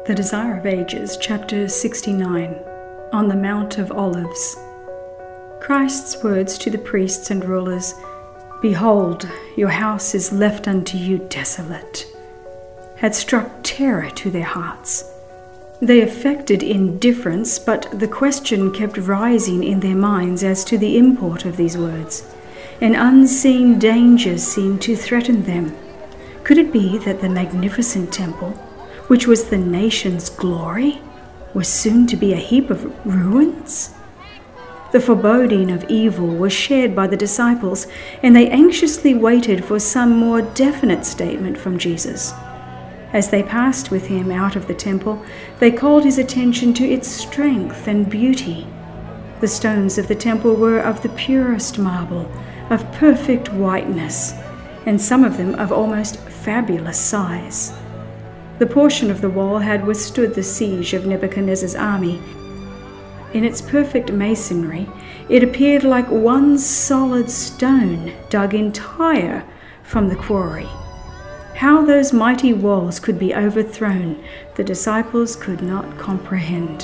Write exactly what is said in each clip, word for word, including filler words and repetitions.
The Desire of Ages, chapter sixty-nine, on the Mount of Olives. Christ's words to the priests and rulers, "Behold, your house is left unto you desolate," had struck terror to their hearts. They affected indifference, but the question kept rising in their minds as to the import of these words. An unseen danger seemed to threaten them. Could it be that the magnificent temple, which was the nation's glory, was soon to be a heap of ruins? The foreboding of evil was shared by the disciples, and they anxiously waited for some more definite statement from Jesus. As they passed with him out of the temple, they called his attention to its strength and beauty. The stones of the temple were of the purest marble, of perfect whiteness, and some of them of almost fabulous size. The portion of the wall had withstood the siege of Nebuchadnezzar's army. In its perfect masonry, it appeared like one solid stone dug entire from the quarry. How those mighty walls could be overthrown, the disciples could not comprehend.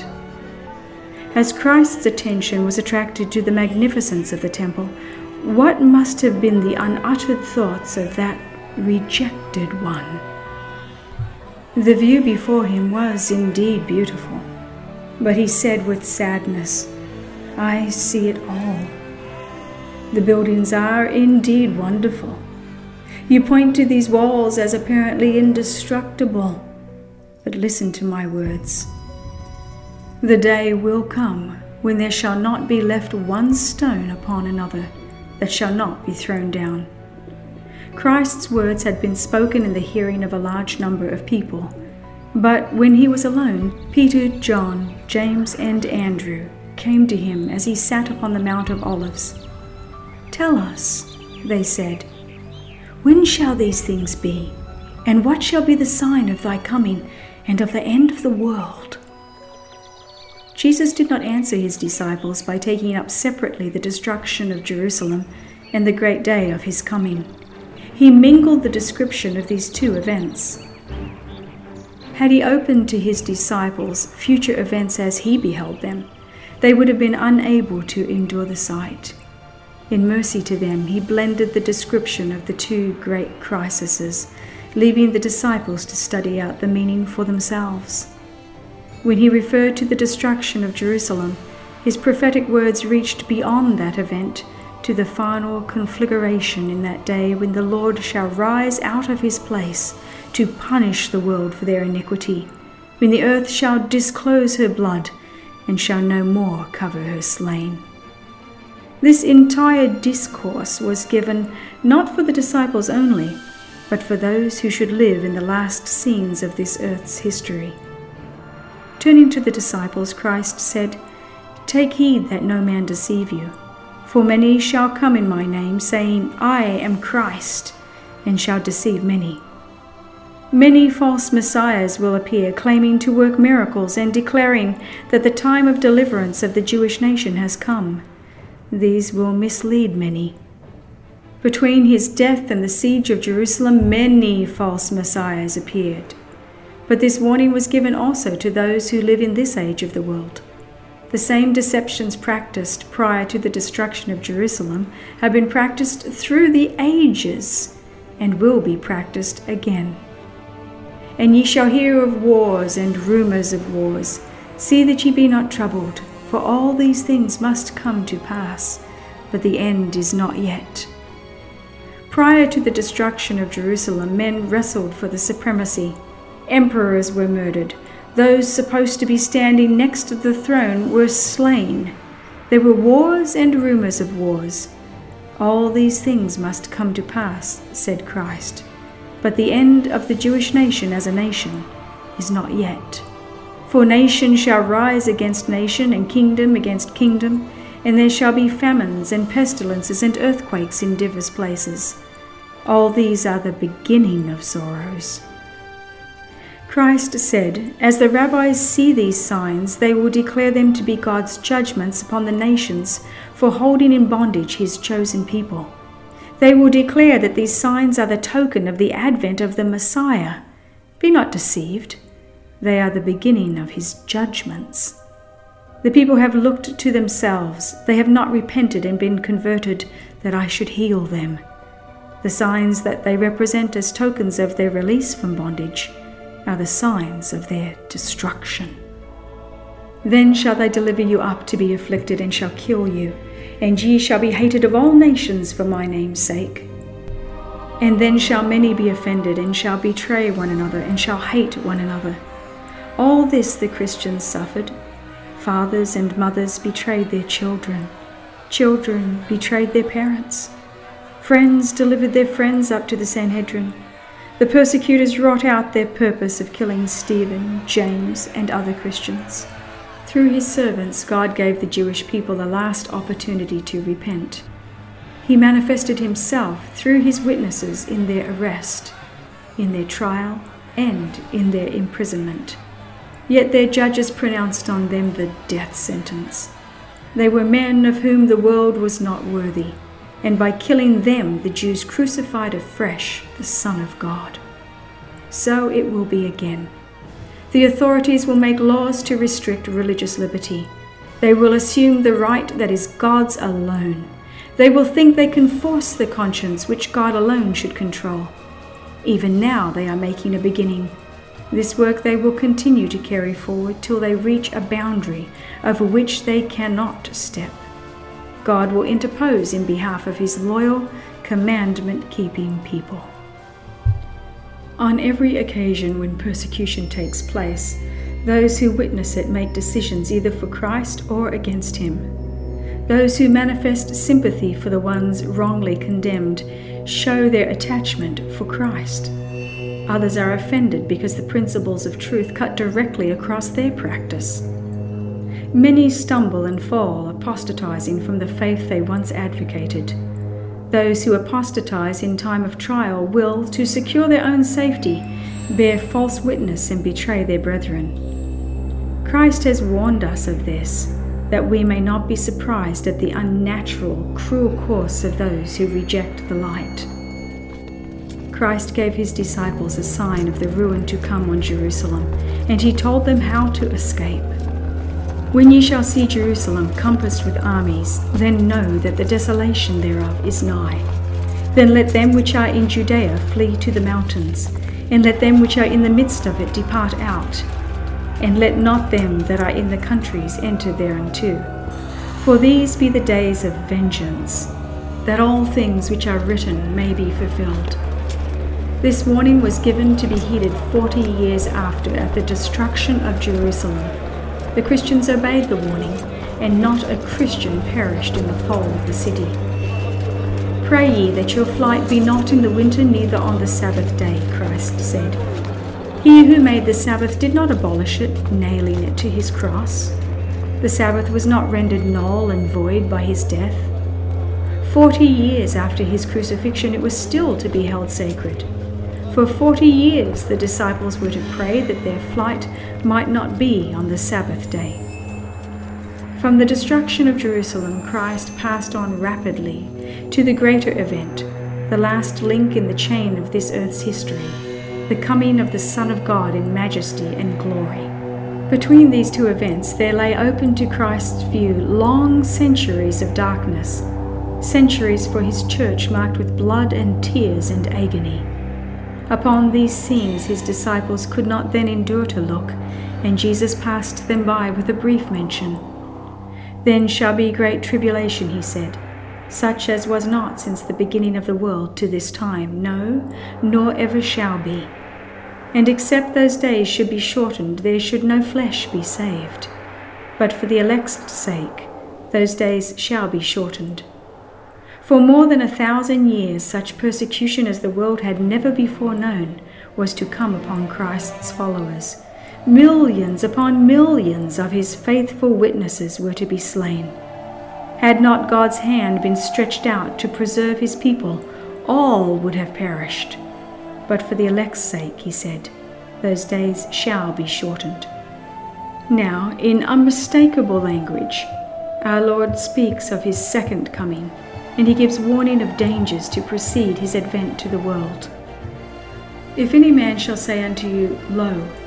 As Christ's attention was attracted to the magnificence of the temple, what must have been the unuttered thoughts of that rejected one? The view before him was indeed beautiful, but he said with sadness, "I see it all. The buildings are indeed wonderful. You point to these walls as apparently indestructible, but listen to my words. The day will come when there shall not be left one stone upon another that shall not be thrown down." Christ's words had been spoken in the hearing of a large number of people, but when he was alone, Peter, John, James, and Andrew came to him as he sat upon the Mount of Olives. "Tell us," they said, "when shall these things be? And what shall be the sign of thy coming and of the end of the world?" Jesus did not answer his disciples by taking up separately the destruction of Jerusalem and the great day of his coming. He mingled the description of these two events. Had he opened to his disciples future events as he beheld them, they would have been unable to endure the sight. In mercy to them, he blended the description of the two great crises, leaving the disciples to study out the meaning for themselves. When he referred to the destruction of Jerusalem, his prophetic words reached beyond that event to the final conflagration in that day when the Lord shall rise out of his place to punish the world for their iniquity, when the earth shall disclose her blood and shall no more cover her slain. This entire discourse was given not for the disciples only, but for those who should live in the last scenes of this earth's history. Turning to the disciples, Christ said, "Take heed that no man deceive you, for many shall come in my name, saying, I am Christ, and shall deceive many. Many false messiahs will appear, claiming to work miracles and declaring that the time of deliverance of the Jewish nation has come. These will mislead many. Between his death and the siege of Jerusalem, many false messiahs appeared. But this warning was given also to those who live in this age of the world. The same deceptions practiced prior to the destruction of Jerusalem have been practiced through the ages and will be practiced again. And ye shall hear of wars and rumors of wars. See that ye be not troubled, for all these things must come to pass, but the end is not yet. Prior to the destruction of Jerusalem, men wrestled for the supremacy. Emperors were murdered. Those supposed to be standing next to the throne were slain. There were wars and rumors of wars. All these things must come to pass, said Christ. But the end of the Jewish nation as a nation is not yet. For nation shall rise against nation, and kingdom against kingdom, and there shall be famines and pestilences and earthquakes in divers places. All these are the beginning of sorrows. Christ said, as the rabbis see these signs, they will declare them to be God's judgments upon the nations for holding in bondage his chosen people. They will declare that these signs are the token of the advent of the Messiah. Be not deceived. They are the beginning of his judgments. The people have looked to themselves. They have not repented and been converted, that I should heal them. The signs that they represent as tokens of their release from bondage are the signs of their destruction. Then shall they deliver you up to be afflicted, and shall kill you, and ye shall be hated of all nations for my name's sake. And then shall many be offended, and shall betray one another, and shall hate one another. All this the Christians suffered. Fathers and mothers betrayed their children. Children betrayed their parents. Friends delivered their friends up to the Sanhedrin. The persecutors wrought out their purpose of killing Stephen, James, and other Christians. Through his servants, God gave the Jewish people the last opportunity to repent. He manifested himself through his witnesses in their arrest, in their trial, and in their imprisonment. Yet their judges pronounced on them the death sentence. They were men of whom the world was not worthy, and by killing them the Jews crucified afresh the Son of God. So it will be again. The authorities will make laws to restrict religious liberty. They will assume the right that is God's alone. They will think they can force the conscience which God alone should control. Even now they are making a beginning. This work they will continue to carry forward till they reach a boundary over which they cannot step. God will interpose in behalf of his loyal, commandment-keeping people. On every occasion when persecution takes place, those who witness it make decisions either for Christ or against him. Those who manifest sympathy for the ones wrongly condemned show their attachment for Christ. Others are offended because the principles of truth cut directly across their practice. Many stumble and fall, apostatizing from the faith they once advocated. Those who apostatize in time of trial will, to secure their own safety, bear false witness and betray their brethren. Christ has warned us of this, that we may not be surprised at the unnatural, cruel course of those who reject the light. Christ gave his disciples a sign of the ruin to come on Jerusalem, and he told them how to escape. When ye shall see Jerusalem compassed with armies, then know that the desolation thereof is nigh. Then let them which are in Judea flee to the mountains, and let them which are in the midst of it depart out. And let not them that are in the countries enter thereunto. For these be the days of vengeance, that all things which are written may be fulfilled. This warning was given to be heeded forty years after, at the destruction of Jerusalem. The Christians obeyed the warning, and not a Christian perished in the fall of the city. Pray ye that your flight be not in the winter, neither on the Sabbath day, Christ said. He who made the Sabbath did not abolish it, nailing it to his cross. The Sabbath was not rendered null and void by his death. Forty years after his crucifixion, it was still to be held sacred. For forty years the disciples were to pray that their flight might not be on the Sabbath day. From the destruction of Jerusalem, Christ passed on rapidly to the greater event, the last link in the chain of this earth's history, the coming of the Son of God in majesty and glory. Between these two events there lay open to Christ's view long centuries of darkness, centuries for his church marked with blood and tears and agony. Upon these scenes his disciples could not then endure to look, and Jesus passed them by with a brief mention. Then shall be great tribulation, he said, such as was not since the beginning of the world to this time, no, nor ever shall be. And except those days should be shortened, there should no flesh be saved. But for the elect's sake, those days shall be shortened. For more than a thousand years, such persecution as the world had never before known was to come upon Christ's followers. Millions upon millions of his faithful witnesses were to be slain. Had not God's hand been stretched out to preserve his people, all would have perished. But for the elect's sake, he said, those days shall be shortened. Now, in unmistakable language, our Lord speaks of his second coming, and he gives warning of dangers to precede his advent to the world. If any man shall say unto you, Lo,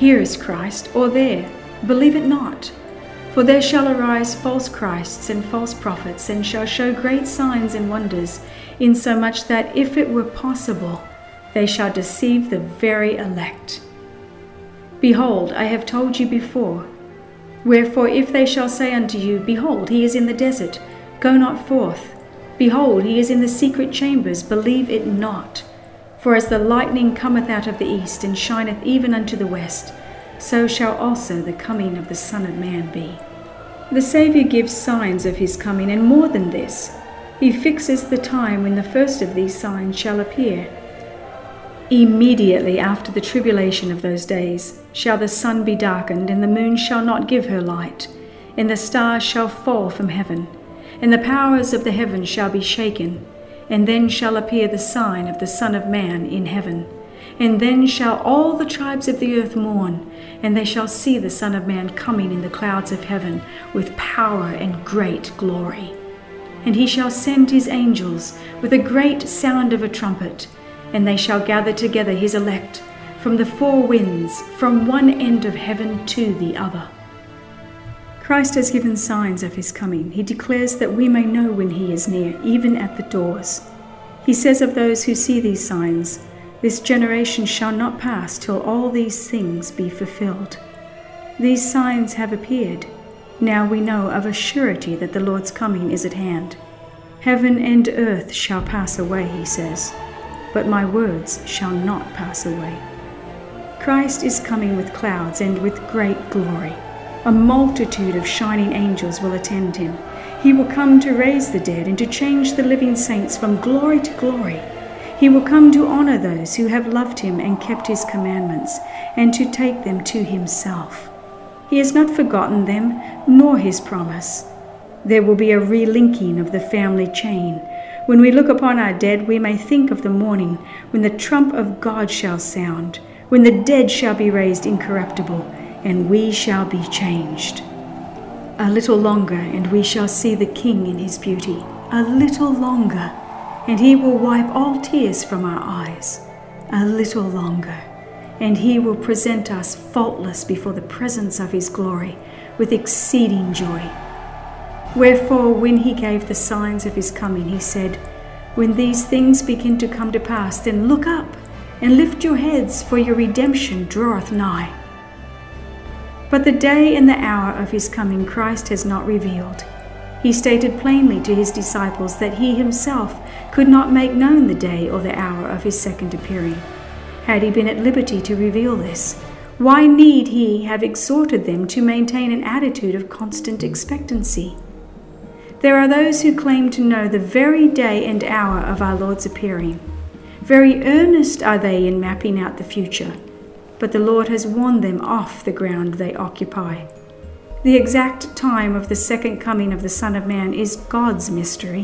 Here is Christ, or there, believe it not. For there shall arise false Christs and false prophets, and shall show great signs and wonders, insomuch that, if it were possible, they shall deceive the very elect. Behold, I have told you before. Wherefore, if they shall say unto you, Behold, he is in the desert, go not forth. Behold, he is in the secret chambers, believe it not. For as the lightning cometh out of the east, and shineth even unto the west, so shall also the coming of the Son of Man be. The Saviour gives signs of his coming, and more than this, he fixes the time when the first of these signs shall appear. Immediately after the tribulation of those days shall the sun be darkened, and the moon shall not give her light, and the stars shall fall from heaven, and the powers of the heavens shall be shaken, and then shall appear the sign of the Son of Man in heaven. And then shall all the tribes of the earth mourn, and they shall see the Son of Man coming in the clouds of heaven with power and great glory. And he shall send his angels with a great sound of a trumpet, and they shall gather together his elect from the four winds, from one end of heaven to the other. Christ has given signs of his coming. He declares that we may know when he is near, even at the doors. He says of those who see these signs, This generation shall not pass till all these things be fulfilled. These signs have appeared. Now we know of a surety that the Lord's coming is at hand. Heaven and earth shall pass away, he says, but my words shall not pass away. Christ is coming with clouds and with great glory. A multitude of shining angels will attend him. He will come to raise the dead and to change the living saints from glory to glory. He will come to honor those who have loved him and kept his commandments, and to take them to himself. He has not forgotten them, nor his promise. There will be a relinking of the family chain. When we look upon our dead, we may think of the morning when the trump of God shall sound, when the dead shall be raised incorruptible, and we shall be changed. A little longer, and we shall see the King in his beauty. A little longer, and he will wipe all tears from our eyes. A little longer, and he will present us faultless before the presence of his glory with exceeding joy. Wherefore, when he gave the signs of his coming, he said, When these things begin to come to pass, then look up and lift your heads, for your redemption draweth nigh. But the day and the hour of his coming Christ has not revealed. He stated plainly to his disciples that he himself could not make known the day or the hour of his second appearing. Had he been at liberty to reveal this, why need he have exhorted them to maintain an attitude of constant expectancy? There are those who claim to know the very day and hour of our Lord's appearing. Very earnest are they in mapping out the future, but the Lord has warned them off the ground they occupy. The exact time of the second coming of the Son of Man is God's mystery.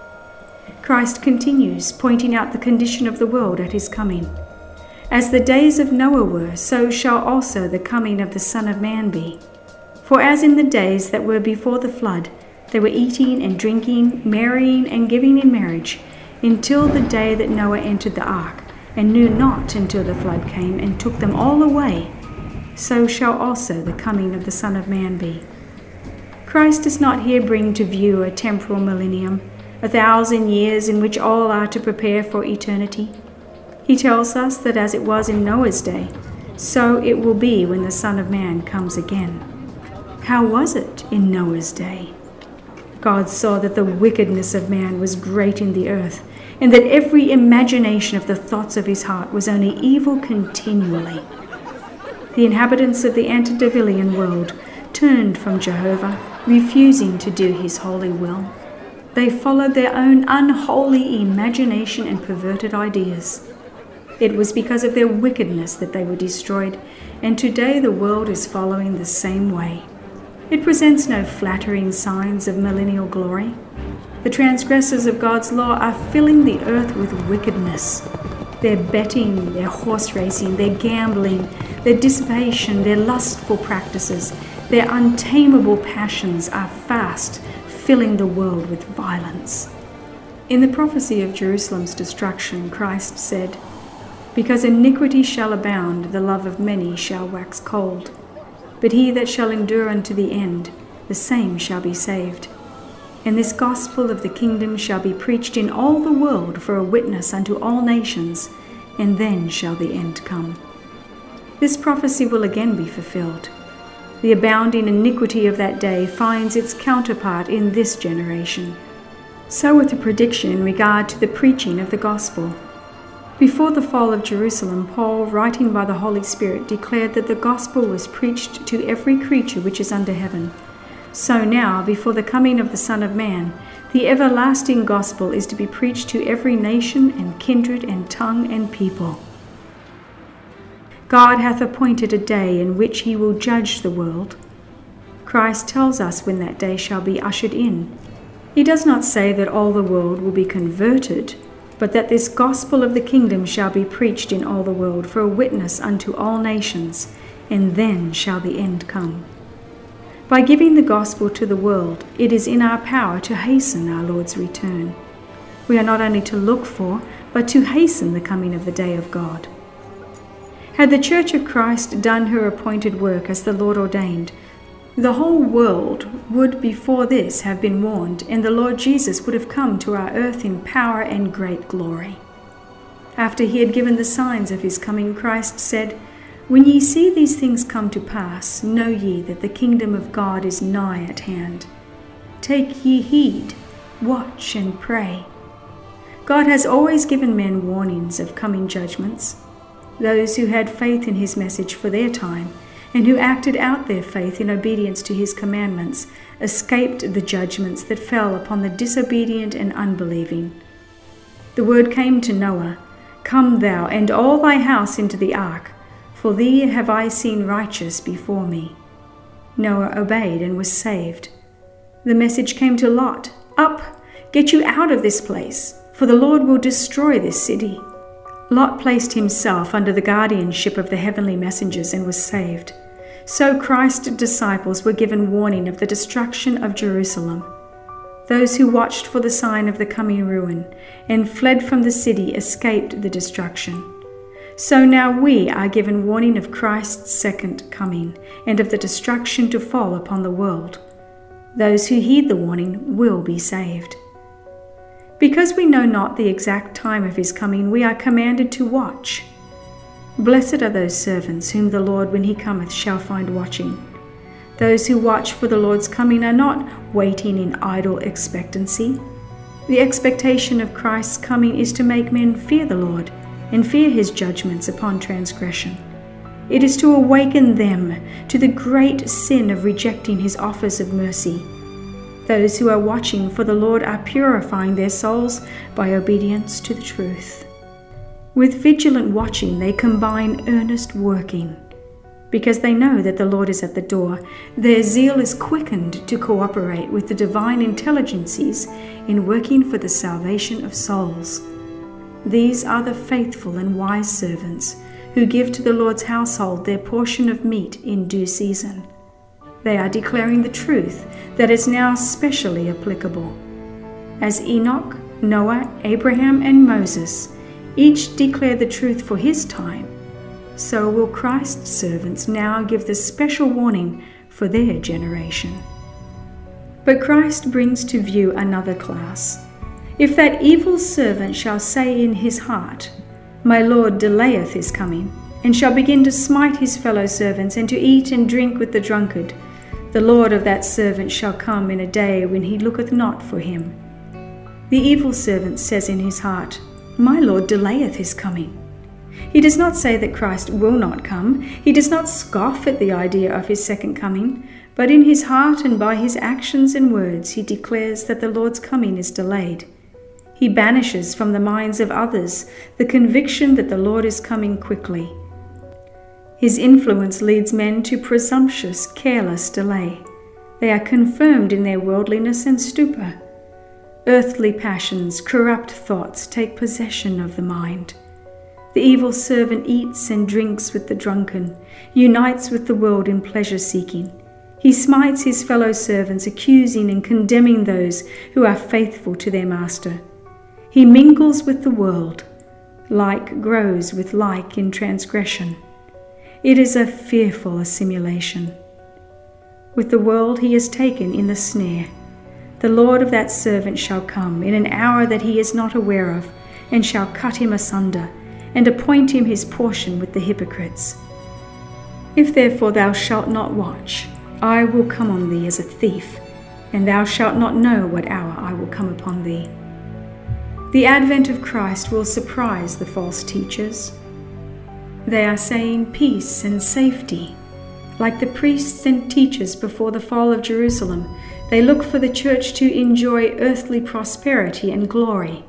Christ continues, pointing out the condition of the world at his coming. As the days of Noah were, so shall also the coming of the Son of Man be. For as in the days that were before the flood, they were eating and drinking, marrying and giving in marriage, until the day that Noah entered the ark, and knew not until the flood came and took them all away, so shall also the coming of the Son of Man be. Christ does not here bring to view a temporal millennium, a thousand years in which all are to prepare for eternity. He tells us that as it was in Noah's day, so it will be when the Son of Man comes again. How was it in Noah's day? God saw that the wickedness of man was great in the earth, and that every imagination of the thoughts of his heart was only evil continually. The inhabitants of the antediluvian world turned from Jehovah, refusing to do his holy will. They followed their own unholy imagination and perverted ideas. It was because of their wickedness that they were destroyed, and today the world is following the same way. It presents no flattering signs of millennial glory. The transgressors of God's law are filling the earth with wickedness. Their betting, their horse racing, their gambling, their dissipation, their lustful practices, their untamable passions are fast filling the world with violence. In the prophecy of Jerusalem's destruction, Christ said, Because iniquity shall abound, the love of many shall wax cold. But he that shall endure unto the end, the same shall be saved. And this gospel of the kingdom shall be preached in all the world for a witness unto all nations, and then shall the end come. This prophecy will again be fulfilled. The abounding iniquity of that day finds its counterpart in this generation. So with the prediction in regard to the preaching of the gospel. Before the fall of Jerusalem, Paul, writing by the Holy Spirit, declared that the gospel was preached to every creature which is under heaven. So now, before the coming of the Son of Man, the everlasting gospel is to be preached to every nation and kindred and tongue and people. God hath appointed a day in which he will judge the world. Christ tells us when that day shall be ushered in. He does not say that all the world will be converted, but that this gospel of the kingdom shall be preached in all the world for a witness unto all nations, and then shall the end come. By giving the gospel to the world, it is in our power to hasten our Lord's return. We are not only to look for, but to hasten the coming of the day of God. Had the Church of Christ done her appointed work as the Lord ordained, the whole world would before this have been warned, and the Lord Jesus would have come to our earth in power and great glory. After he had given the signs of his coming, Christ said, "When ye see these things come to pass, know ye that the kingdom of God is nigh at hand. Take ye heed, watch and pray." God has always given men warnings of coming judgments. Those who had faith in his message for their time, and who acted out their faith in obedience to his commandments, escaped the judgments that fell upon the disobedient and unbelieving. The word came to Noah, "Come thou and all thy house into the ark, for thee have I seen righteous before me." Noah obeyed and was saved. The message came to Lot, "Up, get you out of this place, for the Lord will destroy this city." Lot placed himself under the guardianship of the heavenly messengers and was saved. So Christ's disciples were given warning of the destruction of Jerusalem. Those who watched for the sign of the coming ruin and fled from the city escaped the destruction. So now we are given warning of Christ's second coming and of the destruction to fall upon the world. Those who heed the warning will be saved. Because we know not the exact time of his coming, we are commanded to watch. Blessed are those servants whom the Lord, when he cometh, shall find watching. Those who watch for the Lord's coming are not waiting in idle expectancy. The expectation of Christ's coming is to make men fear the Lord and fear his judgments upon transgression. It is to awaken them to the great sin of rejecting his offers of mercy. Those who are watching for the Lord are purifying their souls by obedience to the truth. With vigilant watching, they combine earnest working. Because they know that the Lord is at the door, their zeal is quickened to cooperate with the divine intelligences in working for the salvation of souls. These are the faithful and wise servants who give to the Lord's household their portion of meat in due season. They are declaring the truth that is now specially applicable. As Enoch, Noah, Abraham, and Moses each declare the truth for his time, so will Christ's servants now give the special warning for their generation. But Christ brings to view another class. If that evil servant shall say in his heart, "My Lord delayeth his coming," and shall begin to smite his fellow servants, and to eat and drink with the drunkard, the Lord of that servant shall come in a day when he looketh not for him. The evil servant says in his heart, "My Lord delayeth his coming." He does not say that Christ will not come. He does not scoff at the idea of his second coming, but in his heart and by his actions and words he declares that the Lord's coming is delayed. He banishes from the minds of others the conviction that the Lord is coming quickly. His influence leads men to presumptuous, careless delay. They are confirmed in their worldliness and stupor. Earthly passions, corrupt thoughts take possession of the mind. The evil servant eats and drinks with the drunken, unites with the world in pleasure-seeking. He smites his fellow servants, accusing and condemning those who are faithful to their master. He mingles with the world. Like grows with like in transgression. It is a fearful assimilation. With the world he is taken in the snare. The Lord of that servant shall come in an hour that he is not aware of, and shall cut him asunder, and appoint him his portion with the hypocrites. If therefore thou shalt not watch, I will come on thee as a thief, and thou shalt not know what hour I will come upon thee. The advent of Christ will surprise the false teachers. They are saying peace and safety. Like the priests and teachers before the fall of Jerusalem, they look for the church to enjoy earthly prosperity and glory.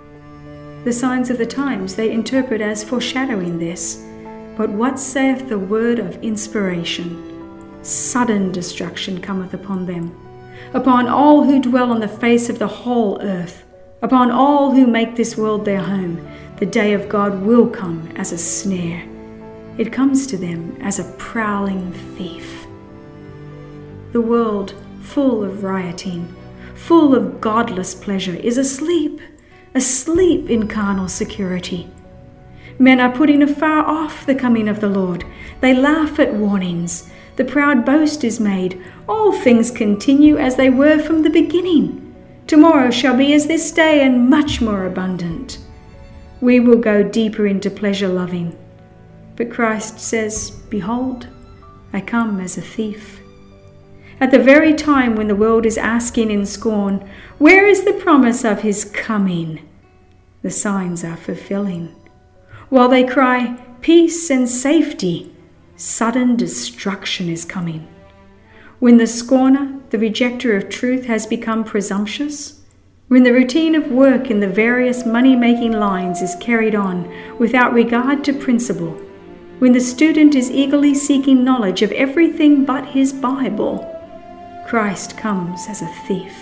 The signs of the times they interpret as foreshadowing this. But what saith the word of inspiration? Sudden destruction cometh upon them, upon all who dwell on the face of the whole earth, upon all who make this world their home. The day of God will come as a snare. It comes to them as a prowling thief. The world, full of rioting, full of godless pleasure, is asleep, asleep in carnal security. Men are putting afar off the coming of the Lord. They laugh at warnings. The proud boast is made. All things continue as they were from the beginning. Tomorrow shall be as this day, and much more abundant. We will go deeper into pleasure-loving. But Christ says, Behold, I come as a thief. At the very time when the world is asking in scorn, Where is the promise of his coming? The signs are fulfilling. While they cry, Peace and safety, sudden destruction is coming. When the scorner, the rejecter of truth, has become presumptuous, when the routine of work in the various money-making lines is carried on without regard to principle, when the student is eagerly seeking knowledge of everything but his Bible, Christ comes as a thief.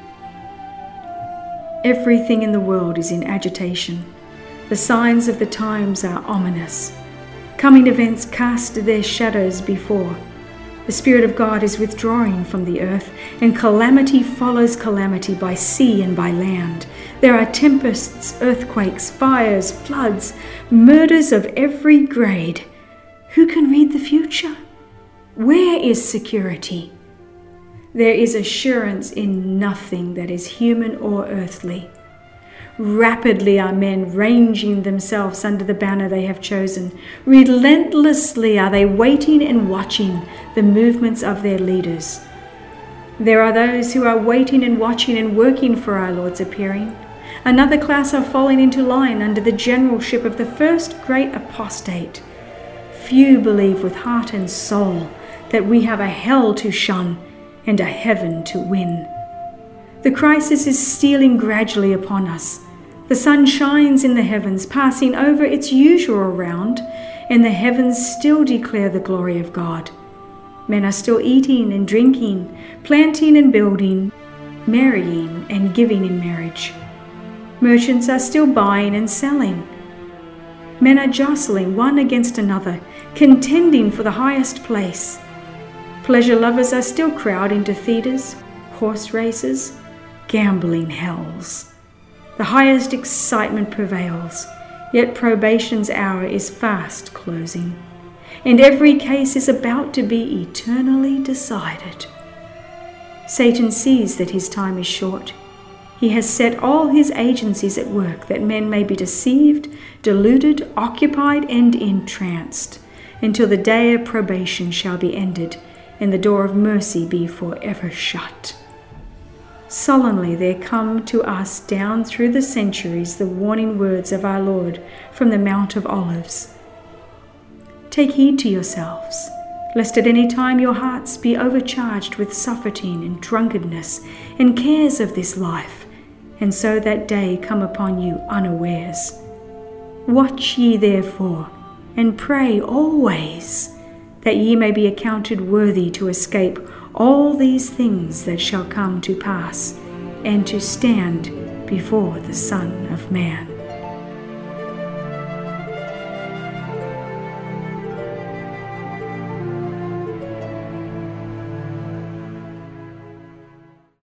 Everything in the world is in agitation. The signs of the times are ominous. Coming events cast their shadows before. The Spirit of God is withdrawing from the earth, and calamity follows calamity by sea and by land. There are tempests, earthquakes, fires, floods, murders of every grade. Who can read the future? Where is security? There is assurance in nothing that is human or earthly. Rapidly are men ranging themselves under the banner they have chosen. Relentlessly are they waiting and watching the movements of their leaders. There are those who are waiting and watching and working for our Lord's appearing. Another class are falling into line under the generalship of the first great apostate. Few believe with heart and soul that we have a hell to shun and a heaven to win. The crisis is stealing gradually upon us. The sun shines in the heavens, passing over its usual round, and the heavens still declare the glory of God. Men are still eating and drinking, planting and building, marrying and giving in marriage. Merchants are still buying and selling. Men are jostling one against another, contending for the highest place. Pleasure lovers are still crowding to theatres, horse races, gambling hells. The highest excitement prevails, yet probation's hour is fast closing, and every case is about to be eternally decided. Satan sees that his time is short. He has set all his agencies at work that men may be deceived, deluded, occupied, and entranced, until the day of probation shall be ended, and the door of mercy be forever shut. Sullenly there come to us down through the centuries the warning words of our Lord from the Mount of Olives. Take heed to yourselves, lest at any time your hearts be overcharged with suffering and drunkenness and cares of this life, and so that day come upon you unawares. Watch ye therefore, and pray always, that ye may be accounted worthy to escape all these things that shall come to pass, and to stand before the Son of Man.